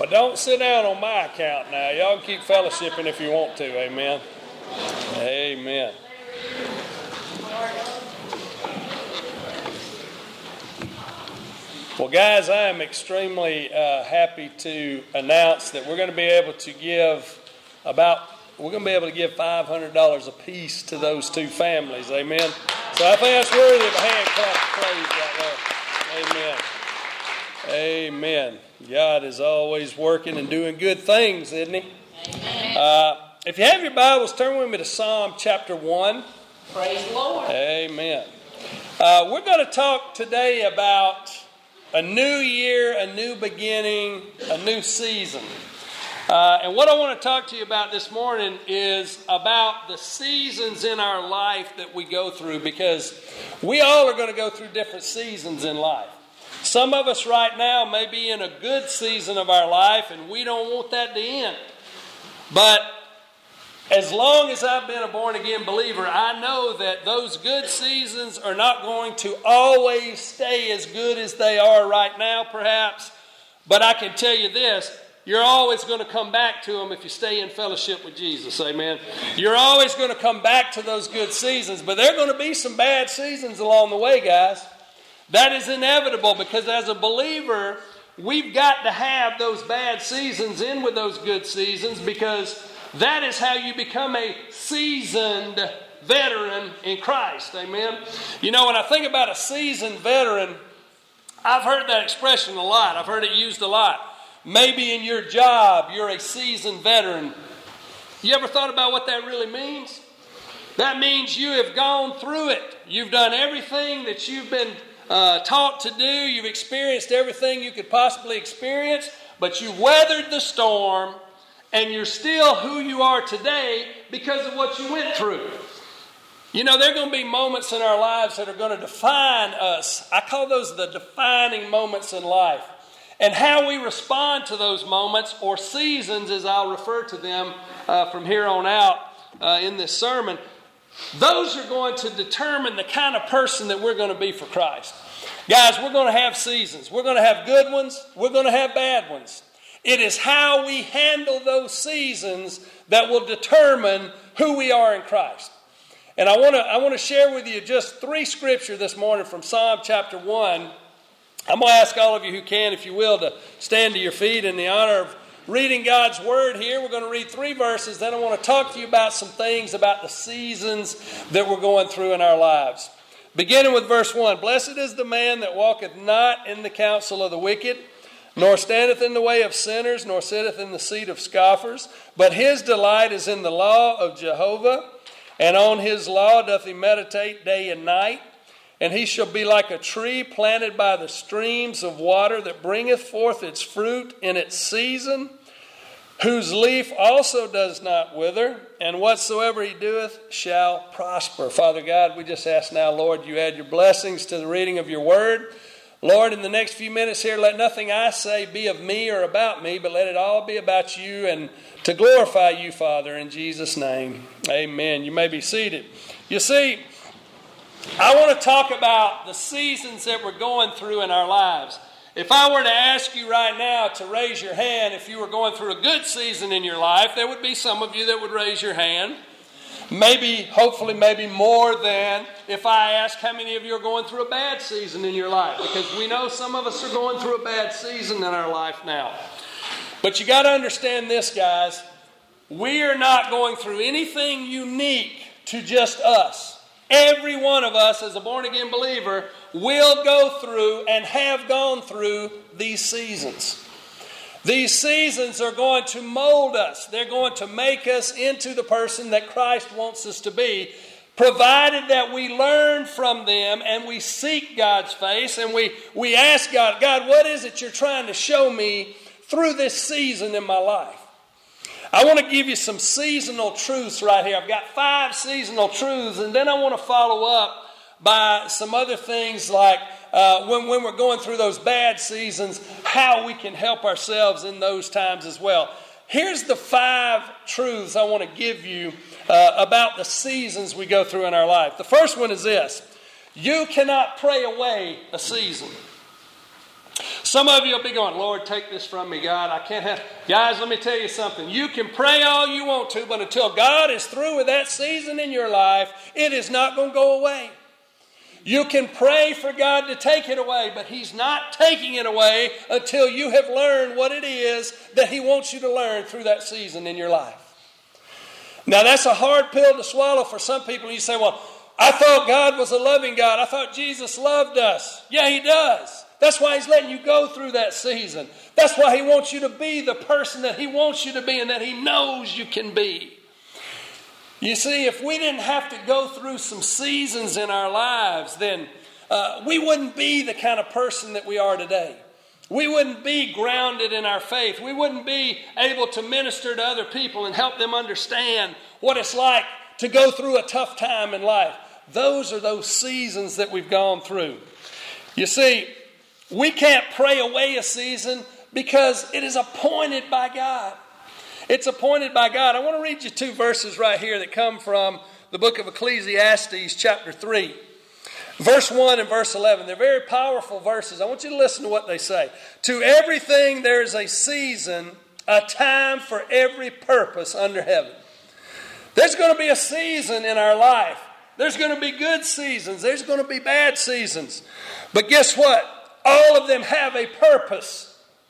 don't sit down on my account now. Y'all can keep fellowshipping if you want to. Amen. Amen. Well, guys, I am extremely happy to announce that we're going to be able to give $500 apiece to those two families. Amen. So I think that's worthy of a hand clap of praise right there. Amen. Amen. God is always working and doing good things, isn't He? If you have your Bibles, turn with me to Psalm chapter 1. Praise the Lord. Amen. We're going to talk today about a new year, a new beginning, a new season. And what I want to talk to you about this morning is about the seasons in our life that we go through, because we all are going to go through different seasons in life. Some of us right now may be in a good season of our life, and we don't want that to end. But as long as I've been a born-again believer, I know that those good seasons are not going to always stay as good as they are right now, perhaps. But I can tell you this, you're always going to come back to them if you stay in fellowship with Jesus, amen? You're always going to come back to those good seasons, but there are going to be some bad seasons along the way, guys. That is inevitable, because as a believer, we've got to have those bad seasons in with those good seasons, because that is how you become a seasoned veteran in Christ. Amen. You know, when I think about a seasoned veteran, I've heard that expression a lot. I've heard it used a lot. Maybe in your job, you're a seasoned veteran. You ever thought about what that really means? That means you have gone through it. You've done everything that you've been taught to do. You've experienced everything you could possibly experience, but you weathered the storm. And you're still who you are today because of what you went through. You know, there are going to be moments in our lives that are going to define us. I call those the defining moments in life. And how we respond to those moments, or seasons as I'll refer to them from here on out in this sermon, those are going to determine the kind of person that we're going to be for Christ. Guys, we're going to have seasons. We're going to have good ones. We're going to have bad ones. It is how we handle those seasons that will determine who we are in Christ. And I want to share with you just 3 scriptures this morning from Psalm chapter 1. I'm going to ask all of you who can, if you will, to stand to your feet in the honor of reading God's Word here. We're going to read 3 verses. Then I want to talk to you about some things about the seasons that we're going through in our lives. Beginning with verse 1. Blessed is the man that walketh not in the counsel of the wicked, nor standeth in the way of sinners, nor sitteth in the seat of scoffers. But his delight is in the law of Jehovah, and on his law doth he meditate day and night. And he shall be like a tree planted by the streams of water, that bringeth forth its fruit in its season, whose leaf also does not wither, and whatsoever he doeth shall prosper. Father God, we just ask now, Lord, you add your blessings to the reading of your word. Lord, in the next few minutes here, let nothing I say be of me or about me, but let it all be about you and to glorify you, Father, in Jesus' name. Amen. You may be seated. You see, I want to talk about the seasons that we're going through in our lives. If I were to ask you right now to raise your hand if you were going through a good season in your life, there would be some of you that would raise your hand. Maybe, hopefully, maybe more than if I ask how many of you are going through a bad season in your life. Because we know some of us are going through a bad season in our life now. But you got to understand this, guys. We are not going through anything unique to just us. Every one of us as a born-again believer will go through and have gone through these seasons. These seasons are going to mold us. They're going to make us into the person that Christ wants us to be, provided that we learn from them and we seek God's face and we ask God, God, what is it you're trying to show me through this season in my life? I want to give you some seasonal truths right here. I've got 5 seasonal truths, and then I want to follow up by some other things like when we're going through those bad seasons, how we can help ourselves in those times as well. Here's the 5 truths I want to give you about the seasons we go through in our life. The first one is this: you cannot pray away a season. Some of you will be going, Lord, take this from me, God. I can't have... Guys, let me tell you something. You can pray all you want to, but until God is through with that season in your life, it is not going to go away. You can pray for God to take it away, but He's not taking it away until you have learned what it is that He wants you to learn through that season in your life. Now, that's a hard pill to swallow for some people. You say, well, I thought God was a loving God. I thought Jesus loved us. Yeah, He does. That's why He's letting you go through that season. That's why He wants you to be the person that He wants you to be and that He knows you can be. You see, if we didn't have to go through some seasons in our lives, then we wouldn't be the kind of person that we are today. We wouldn't be grounded in our faith. We wouldn't be able to minister to other people and help them understand what it's like to go through a tough time in life. Those are those seasons that we've gone through. You see, we can't pray away a season because it is appointed by God. It's appointed by God. I want to read you 2 verses right here that come from the book of Ecclesiastes, chapter 3. Verse 1 and verse 11. They're very powerful verses. I want you to listen to what they say. To everything there is a season, a time for every purpose under heaven. There's going to be a season in our life. There's going to be good seasons. There's going to be bad seasons. But guess what? All of them have a purpose.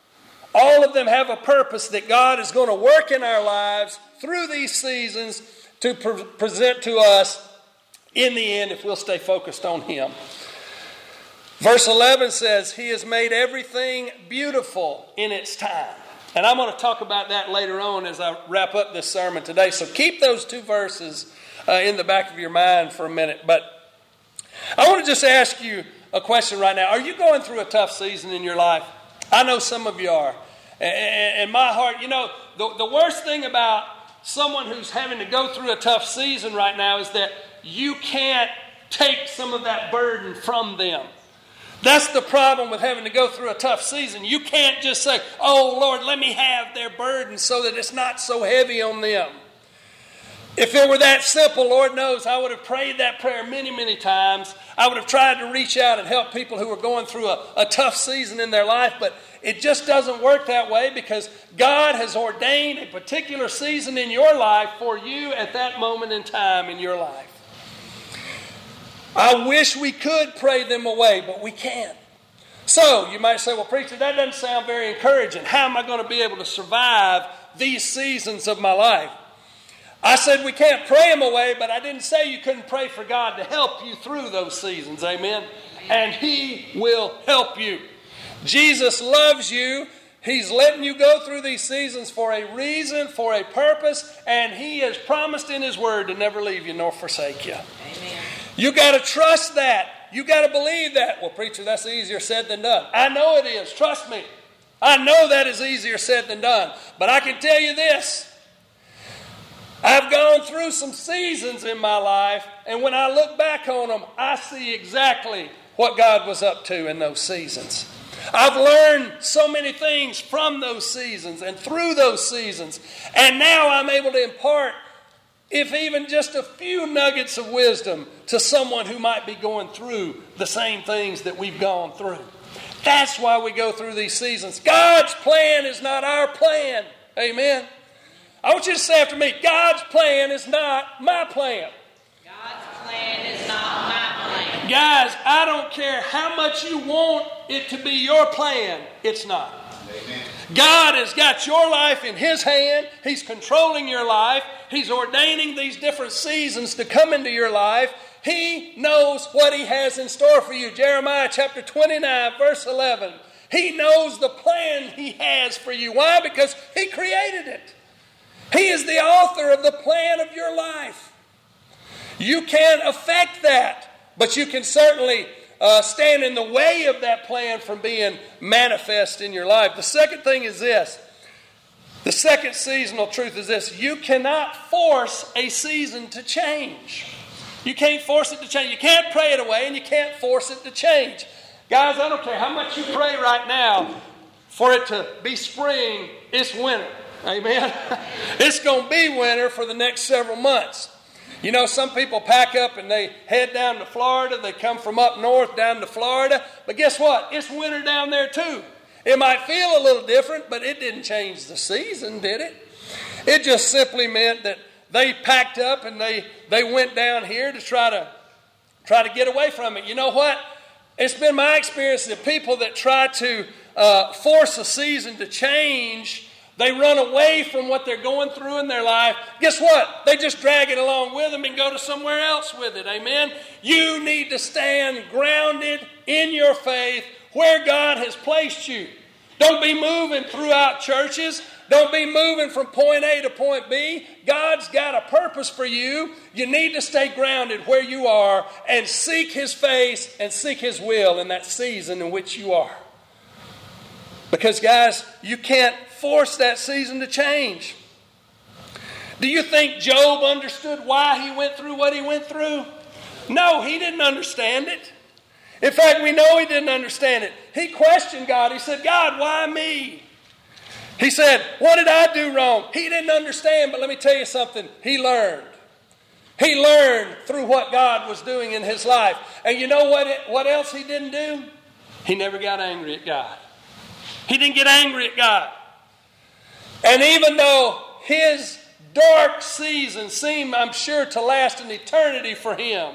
All of them have a purpose that God is going to work in our lives through these seasons to present to us in the end if we'll stay focused on Him. Verse 11 says, He has made everything beautiful in its time. And I'm going to talk about that later on as I wrap up this sermon today. So keep those 2 verses in the back of your mind for a minute. But I want to just ask you a question right now. Are you going through a tough season in your life? I know some of you are. And my heart, you know, the worst thing about someone who's having to go through a tough season right now is that you can't take some of that burden from them. That's the problem with having to go through a tough season. You can't just say, oh, Lord, let me have their burden so that it's not so heavy on them. If it were that simple, Lord knows I would have prayed that prayer many, many times. I would have tried to reach out and help people who are going through a tough season in their life, but it just doesn't work that way because God has ordained a particular season in your life for you at that moment in time in your life. I wish we could pray them away, but we can't. So you might say, well, preacher, that doesn't sound very encouraging. How am I going to be able to survive these seasons of my life? I said we can't pray them away, but I didn't say you couldn't pray for God to help you through those seasons. Amen? And He will help you. Jesus loves you. He's letting you go through these seasons for a reason, for a purpose, and He has promised in His Word to never leave you nor forsake you. Amen. You got to trust that. You got to believe that. Well, preacher, that's easier said than done. I know it is. Trust me. I know that is easier said than done. But I can tell you this. I've gone through some seasons in my life, and when I look back on them, I see exactly what God was up to in those seasons. I've learned so many things from those seasons and through those seasons, and now I'm able to impart, if even just a few nuggets of wisdom, to someone who might be going through the same things that we've gone through. That's why we go through these seasons. God's plan is not our plan. Amen. I want you to say after me, God's plan is not my plan. God's plan is not my plan. Guys, I don't care how much you want it to be your plan, it's not. Amen. God has got your life in His hand. He's controlling your life. He's ordaining these different seasons to come into your life. He knows what He has in store for you. Jeremiah chapter 29, verse 11. He knows the plan He has for you. Why? Because He created it. He is the author of the plan of your life. You can't affect that, but you can certainly stand in the way of that plan from being manifest in your life. The second thing is this. The second seasonal truth is this. You cannot force a season to change. You can't force it to change. You can't pray it away and you can't force it to change. Guys, I don't care how much you pray right now for it to be spring, it's winter. Amen. It's going to be winter for the next several months. You know, some people pack up and they head down to Florida. They come from up north down to Florida. But guess what? It's winter down there too. It might feel a little different, but it didn't change the season, did it? It just simply meant that they packed up and they went down here to try to get away from it. You know what? It's been my experience that people that try to force a season to change, they run away from what they're going through in their life. Guess what? They just drag it along with them and go to somewhere else with it. Amen? You need to stand grounded in your faith where God has placed you. Don't be moving throughout churches. Don't be moving from point A to point B. God's got a purpose for you. You need to stay grounded where you are and seek His face and seek His will in that season in which you are. Because, guys, you can't force that season to change. Do you think Job understood why he went through what he went through? No, he didn't understand it. In fact, we know he didn't understand it. He questioned God. He said, God, why me? He said, what did I do wrong? He didn't understand, but let me tell you something. He learned. He learned through what God was doing in his life. And you know what else he didn't do? He never got angry at God. He didn't get angry at God. And even though his dark season seemed, I'm sure, to last an eternity for him,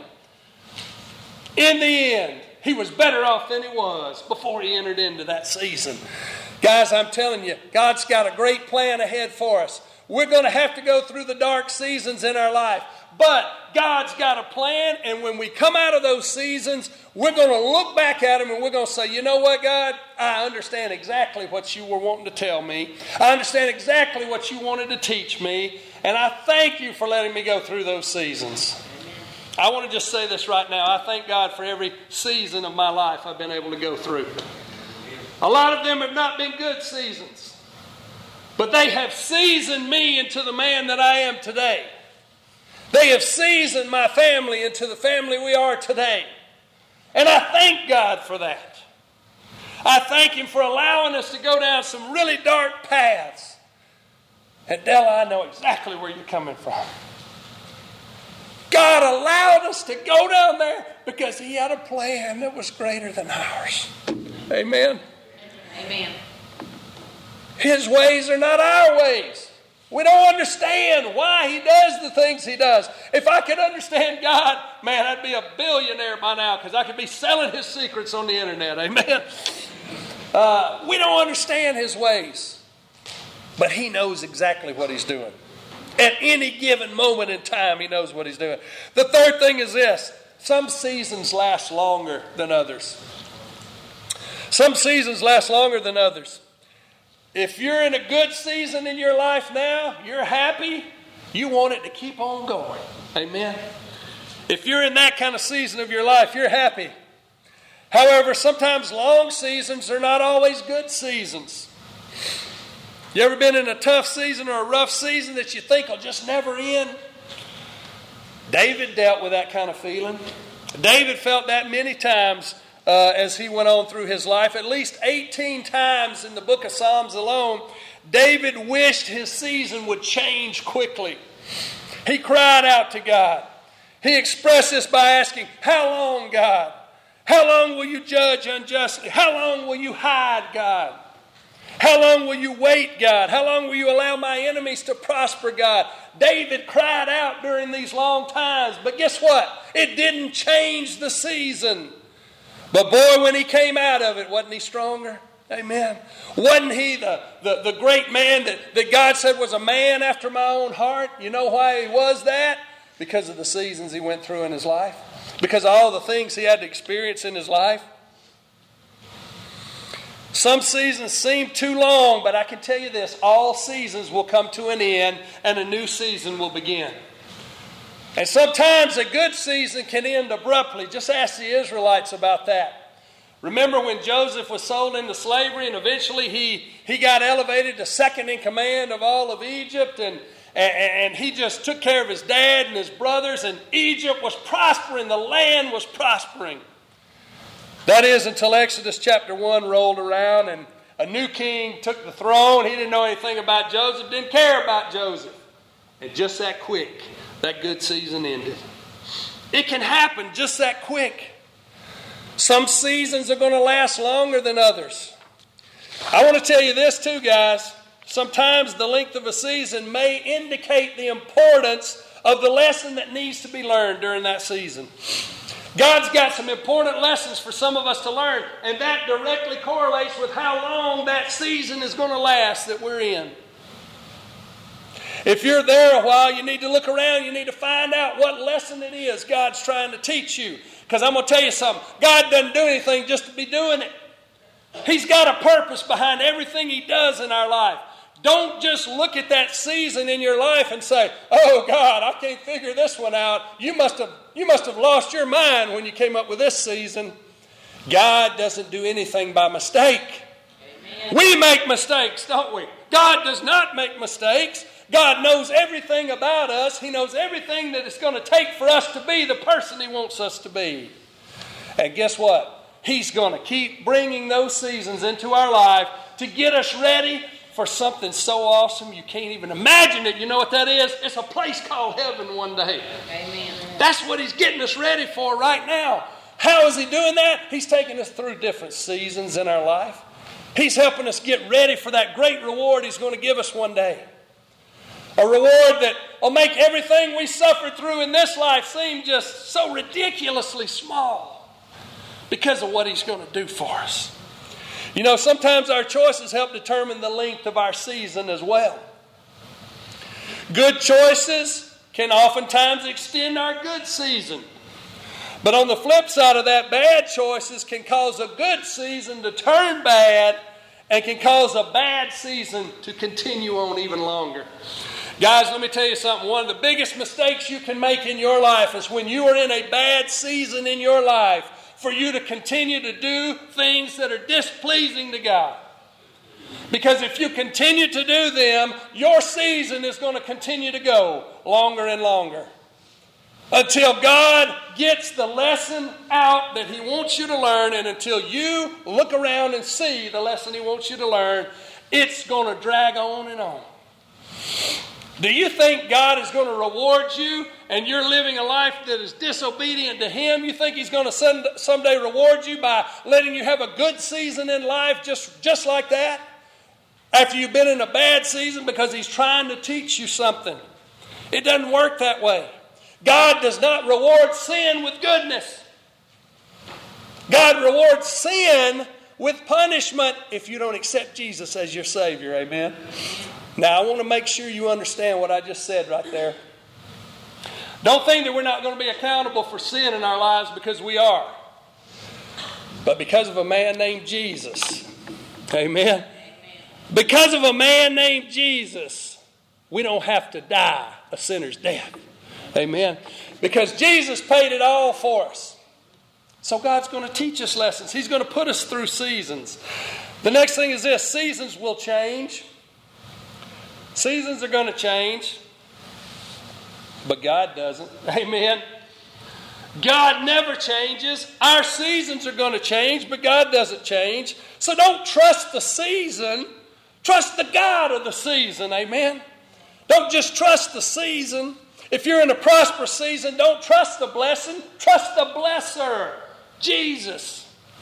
in the end, he was better off than he was before he entered into that season. Guys, I'm telling you, God's got a great plan ahead for us. We're going to have to go through the dark seasons in our life. But God's got a plan, and when we come out of those seasons, we're going to look back at them and we're going to say, you know what, God? I understand exactly what you were wanting to tell me. I understand exactly what you wanted to teach me, and I thank you for letting me go through those seasons. I want to just say this right now. I thank God for every season of my life I've been able to go through. A lot of them have not been good seasons, but they have seasoned me into the man that I am today. They have seasoned my family into the family we are today. And I thank God for that. I thank Him for allowing us to go down some really dark paths. And Della, I know exactly where you're coming from. God allowed us to go down there because He had a plan that was greater than ours. Amen. Amen. His ways are not our ways. We don't understand why He does the things He does. If I could understand God, man, I'd be a billionaire by now because I could be selling His secrets on the internet. Amen. We don't understand His ways, but He knows exactly what He's doing. At any given moment in time, He knows what He's doing. The third thing is this. Some seasons last longer than others. Some seasons last longer than others. If you're in a good season in your life now, you're happy, you want it to keep on going. Amen. If you're in that kind of season of your life, you're happy. However, sometimes long seasons are not always good seasons. You ever been in a tough season or a rough season that you think will just never end? David dealt with that kind of feeling. David felt that many times as he went on through his life. At least 18 times in the book of Psalms alone, David wished his season would change quickly. He cried out to God. He expressed this by asking, how long, God? How long will you judge unjustly? How long will you hide, God? How long will you wait, God? How long will you allow my enemies to prosper, God? David cried out during these long times, but guess what? It didn't change the season. But boy, when he came out of it, wasn't he stronger? Amen. Wasn't he the great man that God said was a man after my own heart? You know why he was that? Because of the seasons he went through in his life. Because of all the things he had to experience in his life. Some seasons seem too long, but I can tell you this. All seasons will come to an end and a new season will begin. And sometimes a good season can end abruptly. Just ask the Israelites about that. Remember when Joseph was sold into slavery and eventually he got elevated to second in command of all of Egypt and he just took care of his dad and his brothers and Egypt was prospering. The land was prospering. That is until Exodus chapter 1 rolled around and a new king took the throne. He didn't know anything about Joseph, didn't care about Joseph. And just that quick, that good season ended. It can happen just that quick. Some seasons are going to last longer than others. I want to tell you this too, guys. Sometimes the length of a season may indicate the importance of the lesson that needs to be learned during that season. God's got some important lessons for some of us to learn, and that directly correlates with how long that season is going to last that we're in. If you're there a while, you need to look around. You need to find out what lesson it is God's trying to teach you. Because I'm going to tell you something. God doesn't do anything just to be doing it. He's got a purpose behind everything He does in our life. Don't just look at that season in your life and say, "Oh God, I can't figure this one out. You must have lost your mind when you came up with this season." God doesn't do anything by mistake. Amen. We make mistakes, don't we? God does not make mistakes. God knows everything about us. He knows everything that it's going to take for us to be the person He wants us to be. And guess what? He's going to keep bringing those seasons into our life to get us ready for something so awesome you can't even imagine it. You know what that is? It's a place called heaven one day. Amen. That's what He's getting us ready for right now. How is He doing that? He's taking us through different seasons in our life. He's helping us get ready for that great reward He's going to give us one day. A reward that will make everything we suffered through in this life seem just so ridiculously small because of what He's going to do for us. You know, sometimes our choices help determine the length of our season as well. Good choices can oftentimes extend our good season. But on the flip side of that, bad choices can cause a good season to turn bad and can cause a bad season to continue on even longer. Guys, let me tell you something. One of the biggest mistakes you can make in your life is when you are in a bad season in your life for you to continue to do things that are displeasing to God. Because if you continue to do them, your season is going to continue to go longer and longer. Until God gets the lesson out that He wants you to learn, and until you look around and see the lesson He wants you to learn, it's going to drag on and on. Do you think God is going to reward you and you're living a life that is disobedient to Him? You think He's going to someday reward you by letting you have a good season in life just like that? After you've been in a bad season because He's trying to teach you something. It doesn't work that way. God does not reward sin with goodness. God rewards sin with punishment if you don't accept Jesus as your Savior. Amen? Now, I want to make sure you understand what I just said right there. Don't think that we're not going to be accountable for sin in our lives, because we are. But because of a man named Jesus. Amen? Because of a man named Jesus, we don't have to die a sinner's death. Amen? Because Jesus paid it all for us. So God's going to teach us lessons. He's going to put us through seasons. The next thing is this: seasons will change. Seasons are going to change, but God doesn't. Amen. God never changes. Our seasons are going to change, but God doesn't change. So don't trust the season. Trust the God of the season. Amen. Don't just trust the season. If you're in a prosperous season, don't trust the blessing. Trust the blesser, Jesus.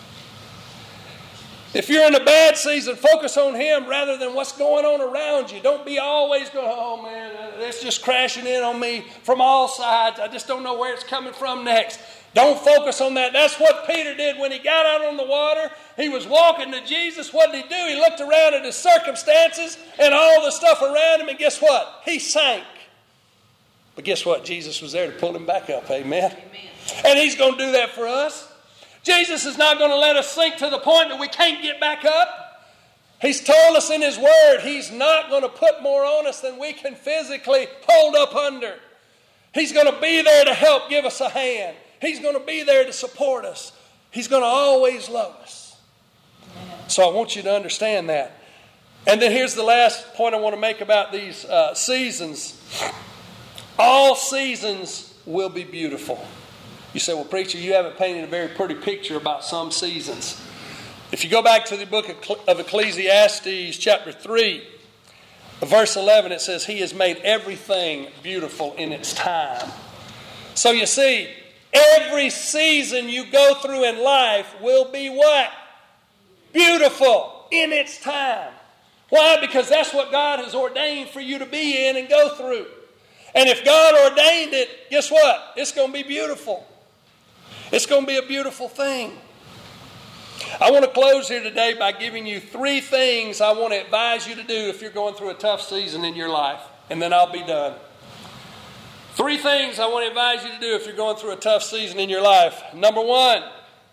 If you're in a bad season, focus on Him rather than what's going on around you. Don't be always going, "Oh man, it's just crashing in on me from all sides. I just don't know where it's coming from next." Don't focus on that. That's what Peter did when he got out on the water. He was walking to Jesus. What did he do? He looked around at his circumstances and all the stuff around him, and guess what? He sank. But guess what? Jesus was there to pull him back up. Amen. And He's going to do that for us. Jesus is not going to let us sink to the point that we can't get back up. He's told us in His Word He's not going to put more on us than we can physically hold up under. He's going to be there to help give us a hand. He's going to be there to support us. He's going to always love us. So I want you to understand that. And then here's the last point I want to make about these seasons. All seasons will be beautiful. You say, "Well, preacher, you haven't painted a very pretty picture about some seasons." If you go back to the book of Ecclesiastes, chapter 3, verse 11, it says, "He has made everything beautiful in its time." So you see, every season you go through in life will be what? Beautiful. in its time. Why? Because that's what God has ordained for you to be in and go through. And if God ordained it, guess what? It's going to be beautiful. It's going to be a beautiful thing. I want to close here today by giving you 3 things I want to advise you to do if you're going through a tough season in your life. And then I'll be done. 3 things I want to advise you to do if you're going through a tough season in your life. Number 1,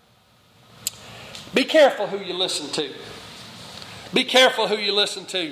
be careful who you listen to. Be careful who you listen to.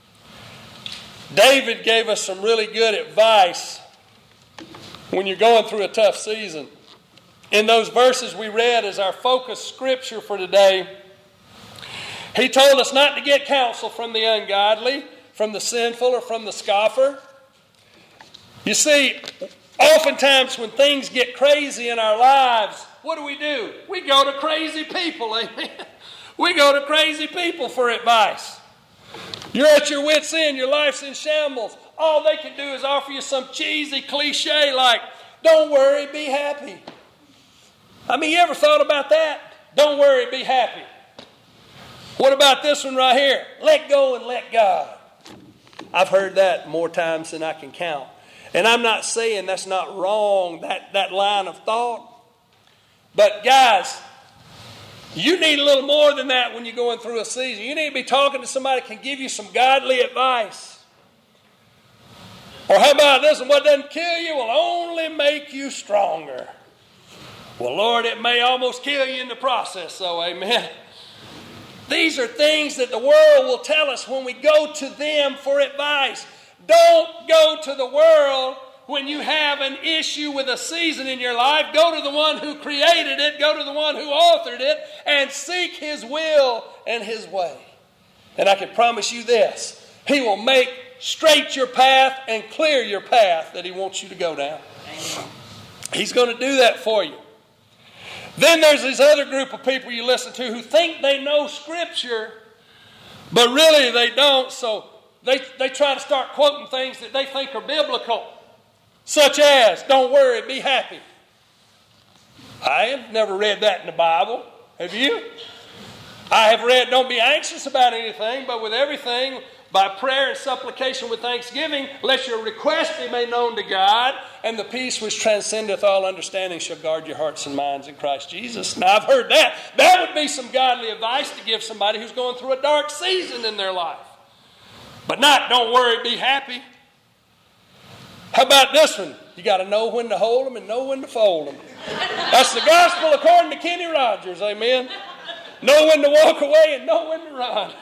David gave us some really good advice when you're going through a tough season. In those verses we read as our focus scripture for today, he told us not to get counsel from the ungodly, from the sinful, or from the scoffer. You see, oftentimes when things get crazy in our lives, what do? We go to crazy people, amen? We go to crazy people for advice. You're at your wit's end, your life's in shambles. All they can do is offer you some cheesy cliche like, don't worry, be happy. I mean, you ever thought about that? Don't worry, be happy. What about this one right here? Let go and let God. I've heard that more times than I can count. And I'm not saying that's not wrong, that line of thought. But guys, you need a little more than that when you're going through a season. You need to be talking to somebody that can give you some godly advice. Or how about this one? What doesn't kill you will only make you stronger. Well, Lord, it may almost kill you in the process, though, amen. These are things that the world will tell us when we go to them for advice. Don't go to the world when you have an issue with a season in your life. Go to the one who created it. Go to the one who authored it and seek his will and his way. And I can promise you this. He will make straight your path and clear your path that he wants you to go down. He's going to do that for you. Then there's this other group of people you listen to who think they know Scripture, but really they don't. So they try to start quoting things that they think are biblical, such as, don't worry, be happy. I have never read that in the Bible. Have you? I have read, don't be anxious about anything, but with everything, by prayer and supplication with thanksgiving, let your request be made known to God, and the peace which transcendeth all understanding shall guard your hearts and minds in Christ Jesus. Now, I've heard that. That would be some godly advice to give somebody who's going through a dark season in their life. But not, don't worry, be happy. How about this one? You got to know when to hold them and know when to fold them. That's the gospel according to Kenny Rogers, amen. Know when to walk away and know when to run.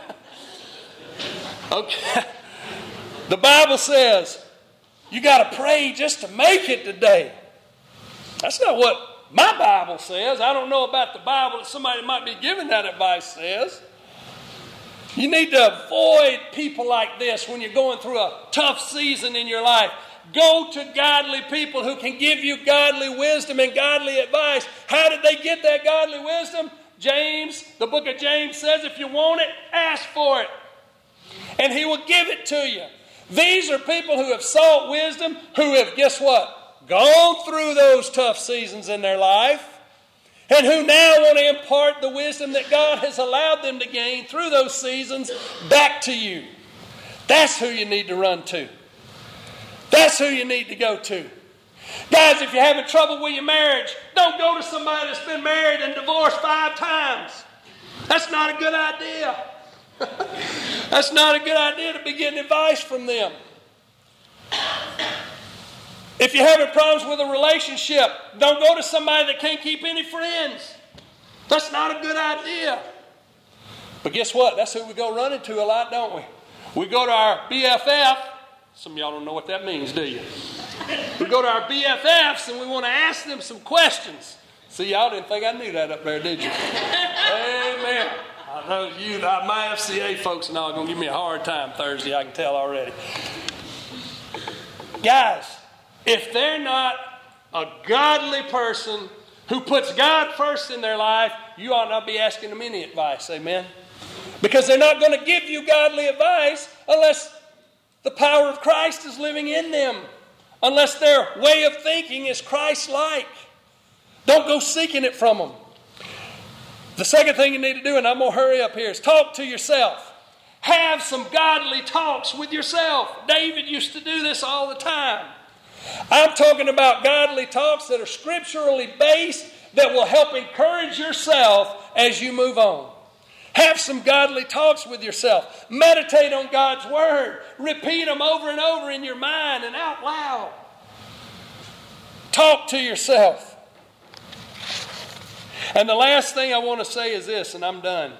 Okay. The Bible says you got to pray just to make it today. That's not what my Bible says. I don't know about the Bible that somebody might be giving that advice says. You need to avoid people like this when you're going through a tough season in your life. Go to godly people who can give you godly wisdom and godly advice. How did they get that godly wisdom? James, the book of James says, if you want it, ask for it. And he will give it to you. These are people who have sought wisdom, who have, guess what? Gone through those tough seasons in their life, and who now want to impart the wisdom that God has allowed them to gain through those seasons back to you. That's who you need to run to. That's who you need to go to. Guys, if you're having trouble with your marriage, don't go to somebody that's been married and divorced 5 times. That's not a good idea. That's not a good idea to be getting advice from them. If you're having problems with a relationship, don't go to somebody that can't keep any friends. That's not a good idea. But guess what? That's who we go running to a lot, don't we? We go to our BFF. Some of y'all don't know what that means, do you? We go to our BFFs and we want to ask them some questions. See, y'all didn't think I knew that up there, did you? Amen. I know you, my FCA folks and all are going to give me a hard time Thursday, I can tell already. Guys, if they're not a godly person who puts God first in their life, you ought not be asking them any advice, amen? Because they're not going to give you godly advice unless the power of Christ is living in them, unless their way of thinking is Christ-like. Don't go seeking it from them. The second thing you need to do, and I'm going to hurry up here, is talk to yourself. Have some godly talks with yourself. David used to do this all the time. I'm talking about godly talks that are scripturally based that will help encourage yourself as you move on. Have some godly talks with yourself. Meditate on God's Word. Repeat them over and over in your mind and out loud. Talk to yourself. And the last thing I want to say is this, and I'm done.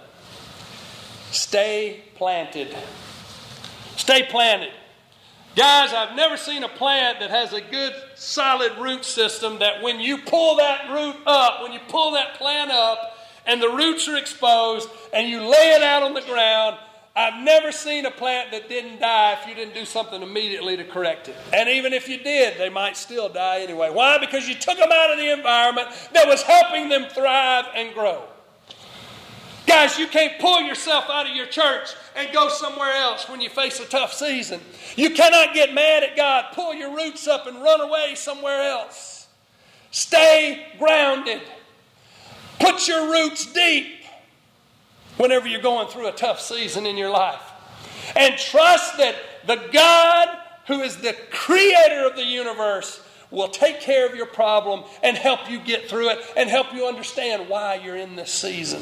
Stay planted. Stay planted. Guys, I've never seen a plant that has a good solid root system that when you pull that root up, when you pull that plant up and the roots are exposed and you lay it out on the ground, I've never seen a plant that didn't die if you didn't do something immediately to correct it. And even if you did, they might still die anyway. Why? Because you took them out of the environment that was helping them thrive and grow. Guys, you can't pull yourself out of your church and go somewhere else when you face a tough season. You cannot get mad at God, pull your roots up and run away somewhere else. Stay grounded. Put your roots deep whenever you're going through a tough season in your life. And trust that the God who is the creator of the universe will take care of your problem and help you get through it and help you understand why you're in this season.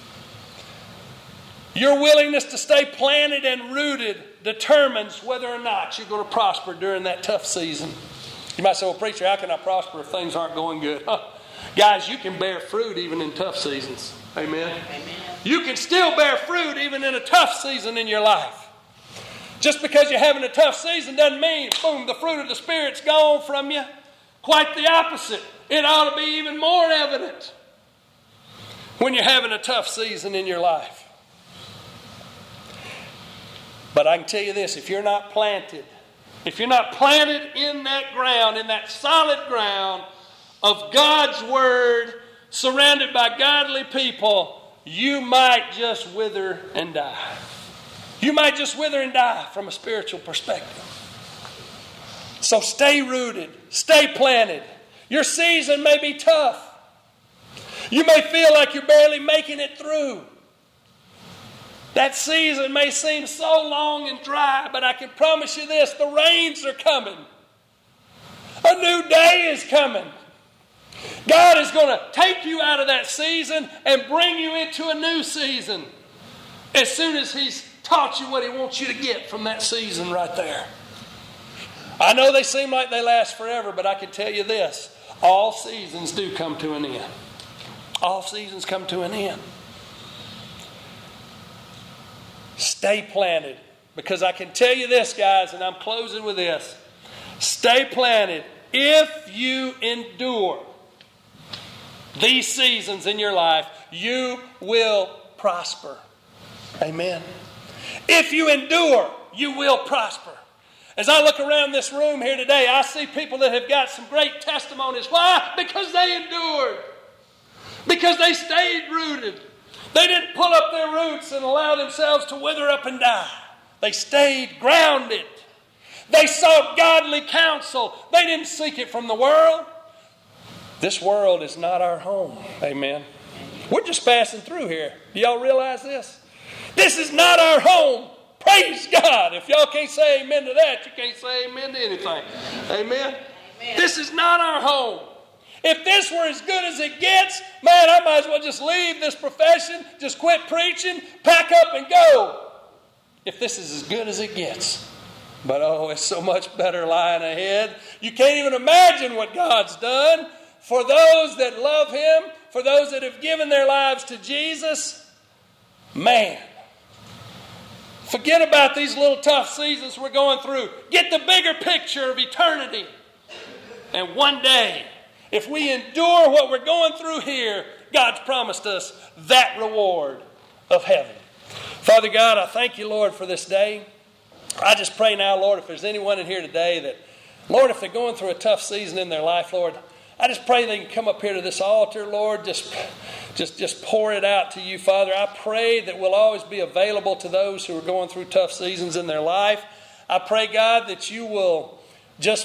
Your willingness to stay planted and rooted determines whether or not you're going to prosper during that tough season. You might say, well, preacher, how can I prosper if things aren't going good? Guys, you can bear fruit even in tough seasons. Amen? Amen. You can still bear fruit even in a tough season in your life. Just because you're having a tough season doesn't mean, boom, the fruit of the Spirit's gone from you. Quite the opposite. It ought to be even more evident when you're having a tough season in your life. But I can tell you this, if you're not planted in that ground, in that solid ground of God's Word, surrounded by godly people, you might just wither and die. You might just wither and die from a spiritual perspective. So stay rooted, stay planted. Your season may be tough. You may feel like you're barely making it through. That season may seem so long and dry, but I can promise you this, the rains are coming. A new day is coming. God is going to take you out of that season and bring you into a new season as soon as He's taught you what He wants you to get from that season right there. I know they seem like they last forever, but I can tell you this, all seasons do come to an end. All seasons come to an end. Stay planted. Because I can tell you this, guys, and I'm closing with this. Stay planted. If you endure these seasons in your life, you will prosper. Amen. If you endure, you will prosper. As I look around this room here today, I see people that have got some great testimonies. Why? Because they endured. Because they stayed rooted. They didn't pull up their roots and allow themselves to wither up and die. They stayed grounded. They sought godly counsel. They didn't seek it from the world. This world is not our home. Amen. We're just passing through here. Do y'all realize this? This is not our home. Praise God. If y'all can't say amen to that, you can't say amen to anything. Amen. Amen. This is not our home. If this were as good as it gets, man, I might as well just leave this profession, just quit preaching, pack up and go. If this is as good as it gets. But oh, it's so much better lying ahead. You can't even imagine what God's done for those that love Him, for those that have given their lives to Jesus. Man, forget about these little tough seasons we're going through. Get the bigger picture of eternity. And one day, if we endure what we're going through here, God's promised us that reward of heaven. Father God, I thank you, Lord, for this day. I just pray now, Lord, if there's anyone in here today that, Lord, if they're going through a tough season in their life, Lord, I just pray they can come up here to this altar, Lord, just pour it out to you, Father. I pray that we'll always be available to those who are going through tough seasons in their life. I pray, God, that you will just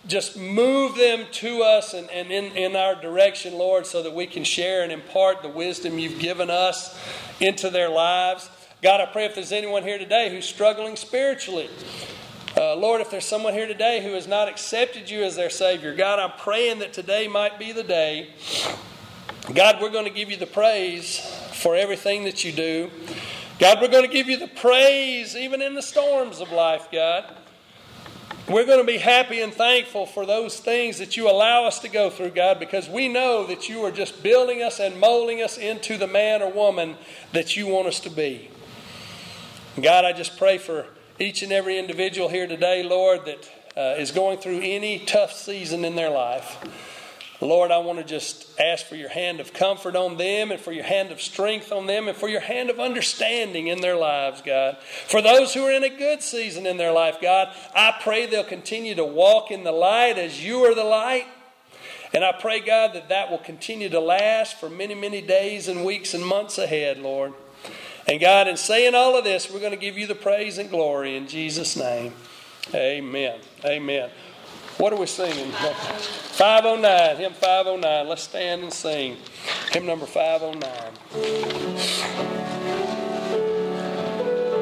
just move them to us and in our direction, Lord, so that we can share and impart the wisdom you've given us into their lives. God, I pray if there's anyone here today who's struggling spiritually, Lord, if there's someone here today who has not accepted you as their Savior, God, I'm praying that today might be the day. God, we're going to give you the praise for everything that you do. God, we're going to give you the praise even in the storms of life, God. We're going to be happy and thankful for those things that you allow us to go through, God, because we know that you are just building us and molding us into the man or woman that you want us to be. God, I just pray for each and every individual here today, Lord, that is going through any tough season in their life. Lord, I want to just ask for your hand of comfort on them and for your hand of strength on them and for your hand of understanding in their lives, God. For those who are in a good season in their life, God, I pray they'll continue to walk in the light as you are the light. And I pray, God, that will continue to last for many, many days and weeks and months ahead, Lord. And God, in saying all of this, we're going to give you the praise and glory in Jesus' name. Amen. Amen. What are we singing? 509, hymn 509. Let's stand and sing. Hymn number 509.